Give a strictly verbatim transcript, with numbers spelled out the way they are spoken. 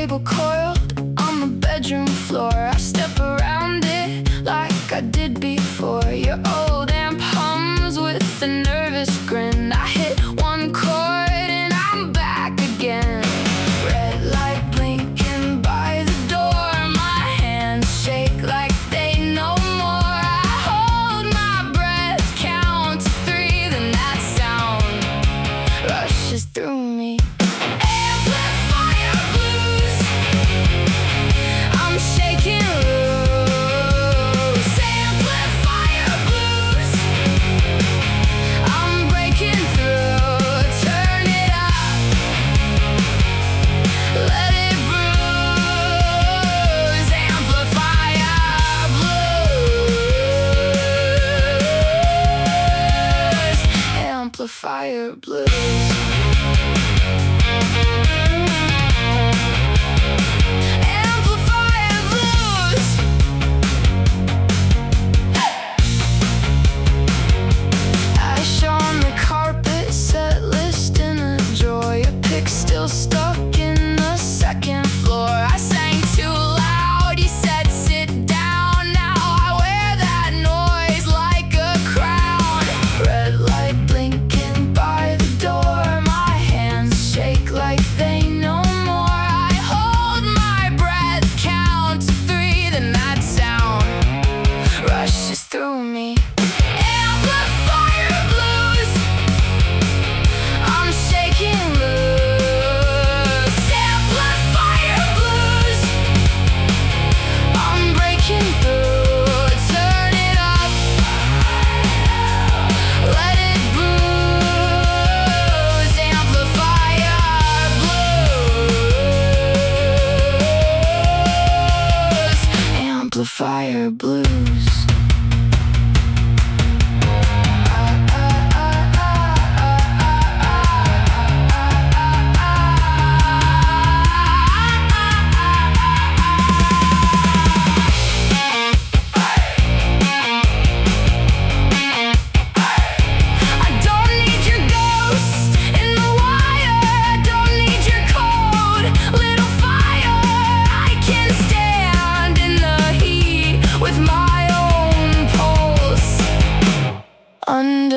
cable coiled on the bedroom floor. I step around it like I did before. Your old amp hums with a nervous grin. I hit one chord and I'm back again. Red light blinking by the door. My hands shake like they know more. I hold my breath, count to three, then that sound rushes through me. Amplifier blues. Amplifier blues. Ash on the carpet, set list in a drawer. Your pick still stuck in the second floor. I sang too loud, you said sit down. Now I wear that noise like a crown. Red light blinking by the door. My hands shake like they know more. I hold my breath, count to three, then that sound rushes through me. Amplifier blues. I'm shaking loose. Amplifier blues. I'm breaking through. Turn it up. Let it bruise. Amplifier blues. Amplifier blues. Under